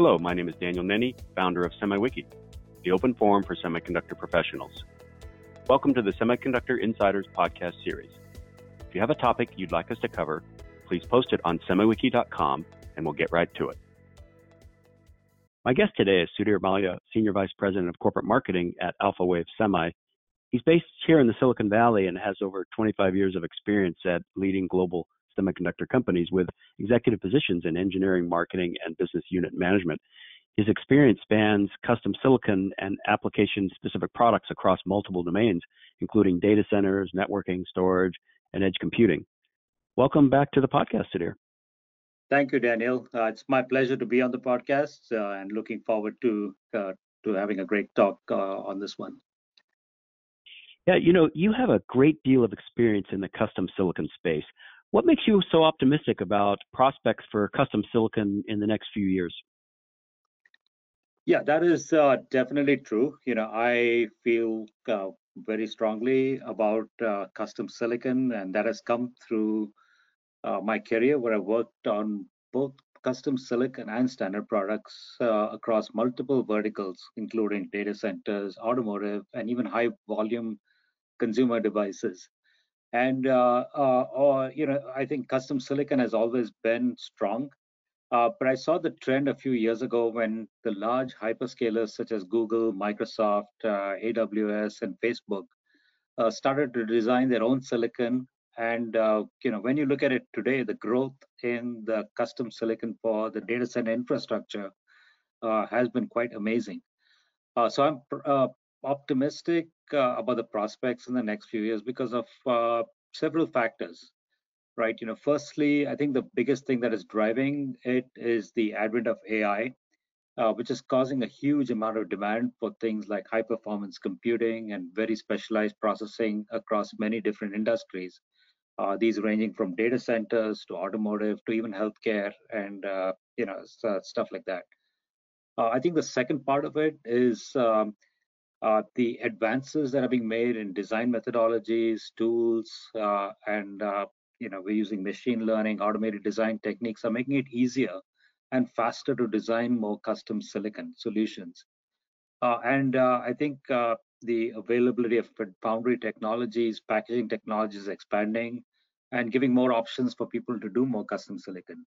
Hello, my name is Daniel Nenny, founder of SemiWiki, the open forum for semiconductor professionals. Welcome to the Semiconductor Insiders podcast series. If you have a topic you'd like us to cover, please post it on semiwiki.com and we'll get right to it. My guest today is Sudhir Mallya, Senior Vice President of Corporate Marketing at Alphawave Semi. He's based here in the Silicon Valley and has over 25 years of experience at leading global semiconductor companies with executive positions in engineering, marketing, and business unit management. His experience spans custom silicon and application-specific products across multiple domains, including data centers, networking, storage, and edge computing. Welcome back to the podcast, Sudhir. Thank you, Daniel. It's my pleasure to be on the podcast and looking forward to having a great talk on this one. Yeah, you have a great deal of experience in the custom silicon space. What makes you so optimistic about prospects for custom silicon in the next few years? Yeah, that is definitely true. I feel very strongly about custom silicon, and that has come through my career where I worked on both custom silicon and standard products across multiple verticals, including data centers, automotive, and even high volume consumer devices. And I think custom silicon has always been strong. But I saw the trend a few years ago when the large hyperscalers such as Google, Microsoft, AWS, and Facebook started to design their own silicon. And when you look at it today, the growth in the custom silicon for the data center infrastructure has been quite amazing. So I'm optimistic about the prospects in the next few years because of several factors, right? Firstly, I think the biggest thing that is driving it is the advent of AI, which is causing a huge amount of demand for things like high performance computing and very specialized processing across many different industries. These ranging from data centers to automotive to even healthcare and stuff like that. I think the second part of it is the advances that are being made in design methodologies, tools, and we're using machine learning, automated design techniques are making it easier and faster to design more custom silicon solutions. And I think the availability of foundry technologies, packaging technologies is expanding and giving more options for people to do more custom silicon.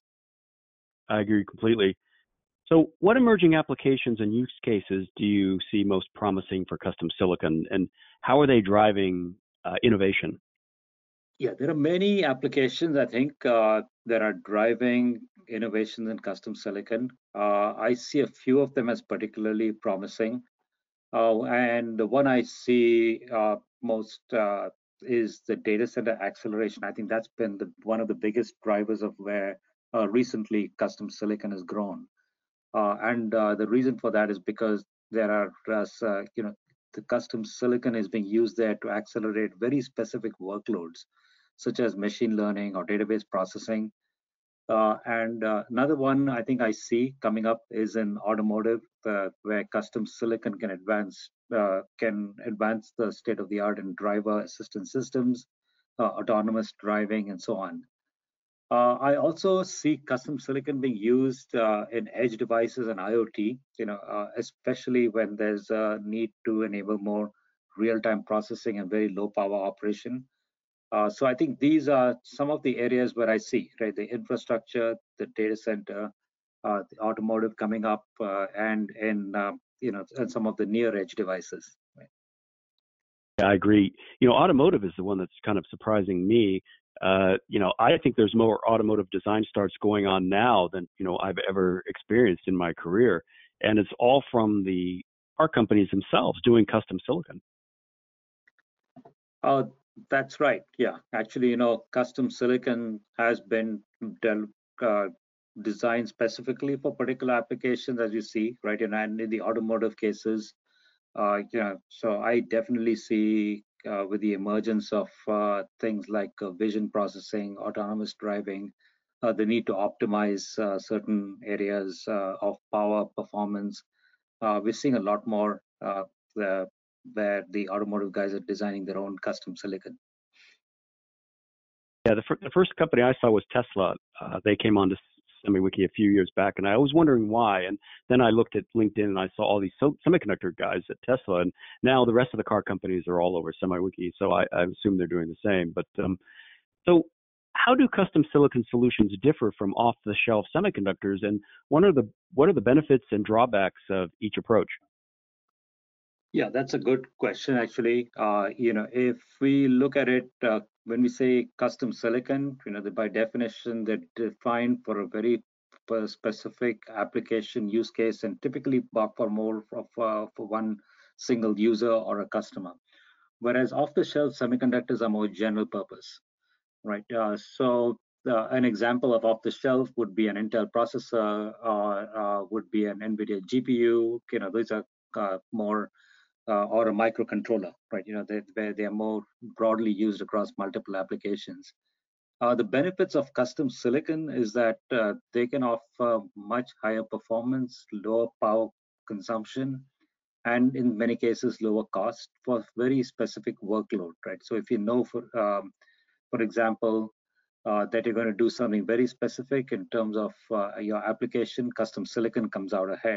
I agree completely. So what emerging applications and use cases do you see most promising for custom silicon, and how are they driving innovation? Yeah, there are many applications, I think, that are driving innovations in custom silicon. I see a few of them as particularly promising. And the one I see most is the data center acceleration. I think that's been one of the biggest drivers of where recently custom silicon has grown. And the reason for that is because there are, the custom silicon is being used there to accelerate very specific workloads, such as machine learning or database processing. And another one I think I see coming up is in automotive, where custom silicon can advance the state of the art in driver assistance systems, autonomous driving, and so on. I also see custom silicon being used in edge devices and IoT, especially when there's a need to enable more real-time processing and very low power operation. So I think these are some of the areas where I see, right, the infrastructure, the data center, the automotive coming up, and some of the near edge devices. Right? Yeah, I agree. Automotive is the one that's kind of surprising me. I think there's more automotive design starts going on now than, I've ever experienced in my career. And it's all from the car companies themselves doing custom silicon. That's right. Yeah, actually, custom silicon has been designed specifically for particular applications, as you see, right? And in the automotive cases, so I definitely see with the emergence of things like vision processing, autonomous driving, the need to optimize certain areas of power performance. We're seeing a lot more where the automotive guys are designing their own custom silicon. Yeah, the first company I saw was Tesla. They came onto SemiWiki a few years back, and I was wondering why. And then I looked at LinkedIn and I saw all these semiconductor guys at Tesla, and now the rest of the car companies are all over SemiWiki. So I assume they're doing the same. But so how do custom silicon solutions differ from off-the-shelf semiconductors, and what are the benefits and drawbacks of each approach? Yeah, that's a good question, actually. If we look at it, when we say custom silicon, by definition, they're defined for a very specific application use case, and typically for more for one single user or a customer. Whereas off-the-shelf semiconductors are more general purpose, right? An example of off-the-shelf would be an Intel processor, would be an NVIDIA GPU. These are more or a microcontroller, right? They are more broadly used across multiple applications. The benefits of custom silicon is that they can offer much higher performance, lower power consumption, and in many cases lower cost for very specific workload, right? So if you know, for example, that you're going to do something very specific in terms of your application, custom silicon comes out ahead.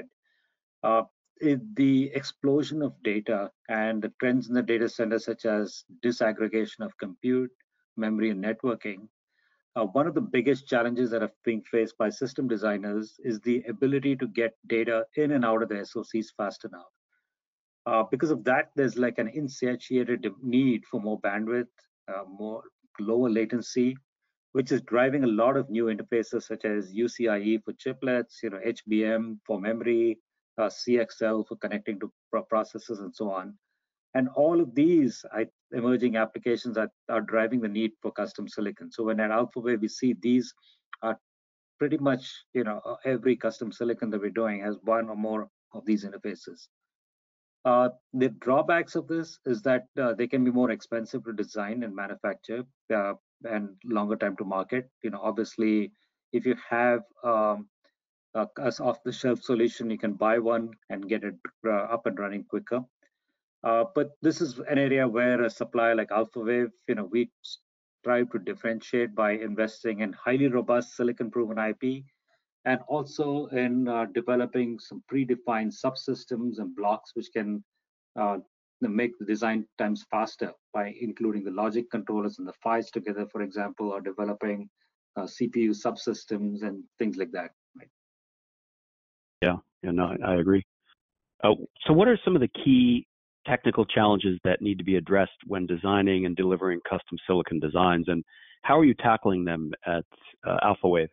The explosion of data and the trends in the data center, such as disaggregation of compute, memory, and networking, one of the biggest challenges that are being faced by system designers is the ability to get data in and out of the SoCs fast enough. Because of that, there's like an insatiated need for more bandwidth, more lower latency, which is driving a lot of new interfaces such as UCIe for chiplets, HBM for memory, CXL for connecting to processors, and so on. And all of these emerging applications are driving the need for custom silicon. So when at Alphawave we see these are pretty much, every custom silicon that we're doing has one or more of these interfaces. The drawbacks of this is that they can be more expensive to design and manufacture, and longer time to market. Obviously, if you have as off-the-shelf solution, you can buy one and get it up and running quicker. But this is an area where a supplier like Alphawave, we strive to differentiate by investing in highly robust silicon-proven IP, and also in developing some predefined subsystems and blocks which can make the design times faster by including the logic controllers and the PHYs together, for example, or developing CPU subsystems and things like that. Right? Yeah, no, I agree. So what are some of the key technical challenges that need to be addressed when designing and delivering custom silicon designs, and how are you tackling them at Alphawave?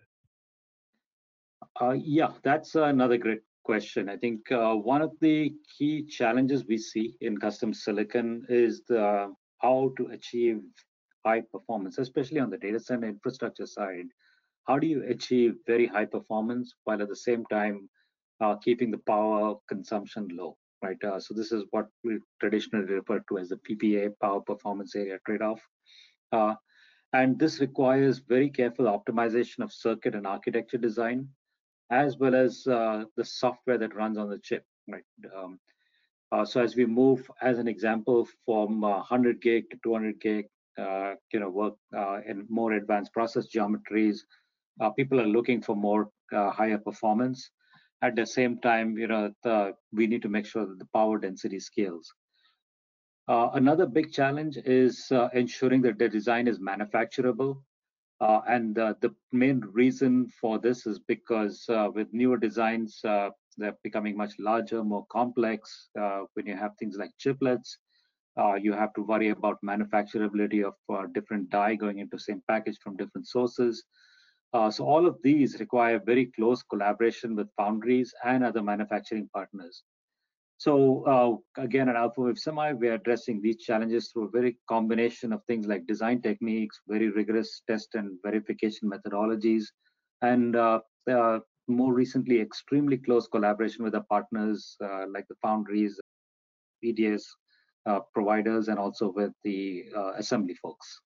Yeah, that's another great question. I think one of the key challenges we see in custom silicon is how to achieve high performance, especially on the data center infrastructure side. How do you achieve very high performance while at the same time keeping the power consumption low, right? So this is what we traditionally refer to as the PPA, power performance area trade-off. And this requires very careful optimization of circuit and architecture design, as well as the software that runs on the chip, right? So as we move, as an example, from 100 gig to 200 gig, work in more advanced process geometries, people are looking for more higher performance. At the same time, we need to make sure that the power density scales. Another big challenge is ensuring that the design is manufacturable. And the main reason for this is because with newer designs, they're becoming much larger, more complex. When you have things like chiplets, you have to worry about manufacturability of different die going into the same package from different sources. So all of these require very close collaboration with foundries and other manufacturing partners. So again, at Alphawave Semi, we are addressing these challenges through a very combination of things like design techniques, very rigorous test and verification methodologies, and more recently, extremely close collaboration with our partners like the foundries, EDS providers, and also with the assembly folks.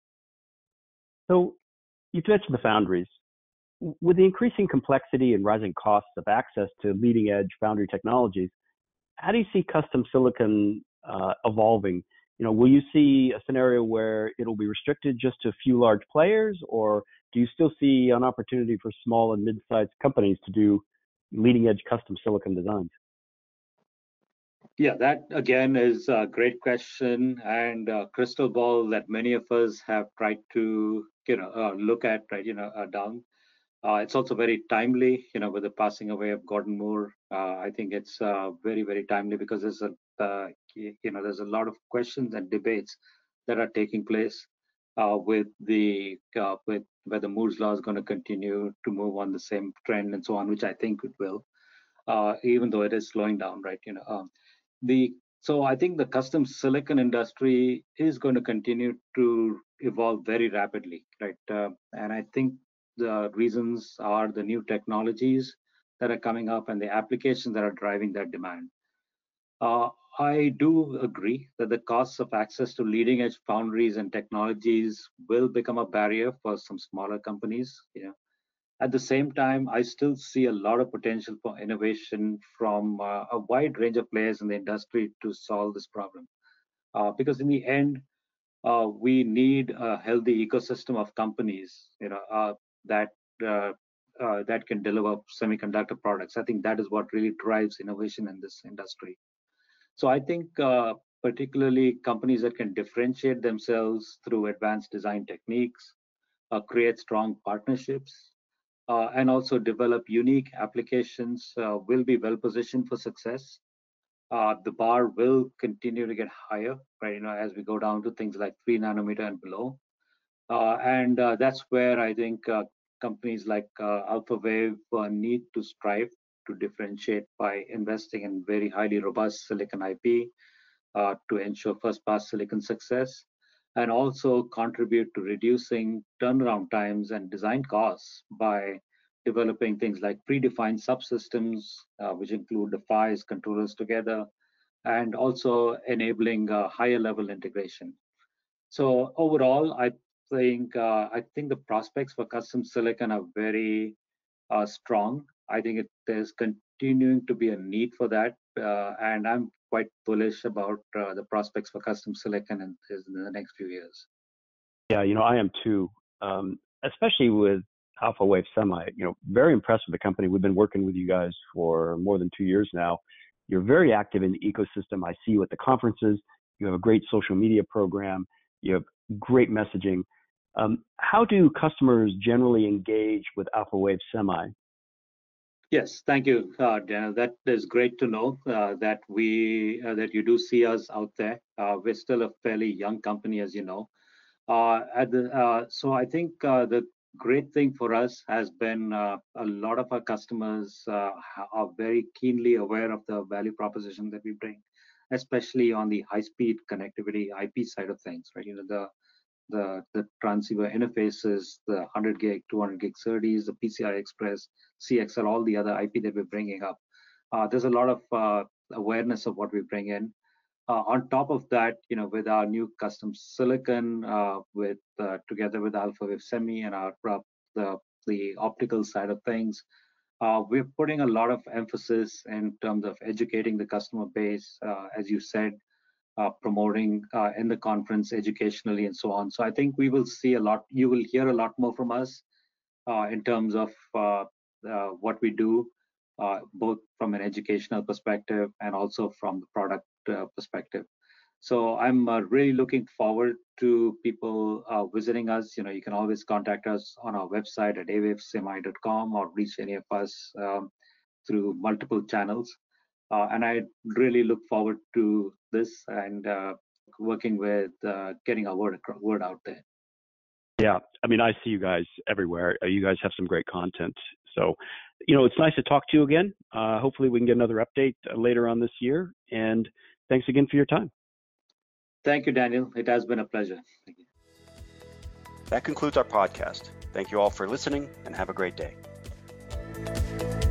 So you've mentioned the foundries. With the increasing complexity and rising costs of access to leading edge foundry technologies, how do you see custom silicon evolving will you see a scenario where it'll be restricted just to a few large players, or do you still see an opportunity for small and mid-sized companies to do leading-edge custom silicon designs? Yeah, that again is a great question and a crystal ball that many of us have tried to, look at, right, down. It's also very timely, with the passing away of Gordon Moore. I think it's very, very timely because there's a lot of questions and debates that are taking place with whether Moore's law is going to continue to move on the same trend and so on, which I think it will, even though it is slowing down, right? So I think the custom silicon industry is going to continue to evolve very rapidly, right? And I think the reasons are the new technologies that are coming up and the applications that are driving that demand. I do agree that the costs of access to leading edge foundries and technologies will become a barrier for some smaller companies. At the same time, I still see a lot of potential for innovation from a wide range of players in the industry to solve this problem. Because in the end, we need a healthy ecosystem of companies, that that can deliver semiconductor products. I think that is what really drives innovation in this industry. So I think particularly companies that can differentiate themselves through advanced design techniques, create strong partnerships, and also develop unique applications will be well positioned for success. The bar will continue to get higher, right? As we go down to things like 3 nanometer and below, and that's where I think companies like Alphawave need to strive to differentiate by investing in very highly robust silicon IP to ensure first-pass silicon success, and also contribute to reducing turnaround times and design costs by developing things like predefined subsystems, which include the PHYs, controllers together, and also enabling higher level integration. So overall, I think the prospects for custom silicon are very strong. I think there's continuing to be a need for that, and I'm quite bullish about the prospects for custom silicon in the next few years. Yeah, I am too, especially with Alphawave Semi. Very impressed with the company. We've been working with you guys for more than 2 years now. You're very active in the ecosystem. I see you at the conferences. You have a great social media program. You have great messaging. How do customers generally engage with Alphawave Semi? Yes, thank you, Daniel. That is great to know that you do see us out there. We're still a fairly young company, as you know. So I think the great thing for us has been a lot of our customers are very keenly aware of the value proposition that we bring, especially on the high-speed connectivity IP side of things, right? The transceiver interfaces, the 100 gig, 200 gig SerDes, the PCI Express, CXL, all the other IP that we're bringing up. There's a lot of awareness of what we bring in. On top of that, with our new custom silicon, together with Alphawave Semi and the optical side of things, we're putting a lot of emphasis in terms of educating the customer base, as you said, promoting in the conference educationally and so on. So I think we will see a lot. You will hear a lot more from us in terms of what we do, both from an educational perspective and also from the product perspective. So I'm really looking forward to people visiting us. You can always contact us on our website at awavesemi.com or reach any of us through multiple channels. And I really look forward to this and working with getting our word out there. Yeah, I see you guys everywhere. You guys have some great content. So, it's nice to talk to you again. Hopefully we can get another update later on this year. And thanks again for your time. Thank you, Daniel. It has been a pleasure. Thank you. That concludes our podcast. Thank you all for listening and have a great day.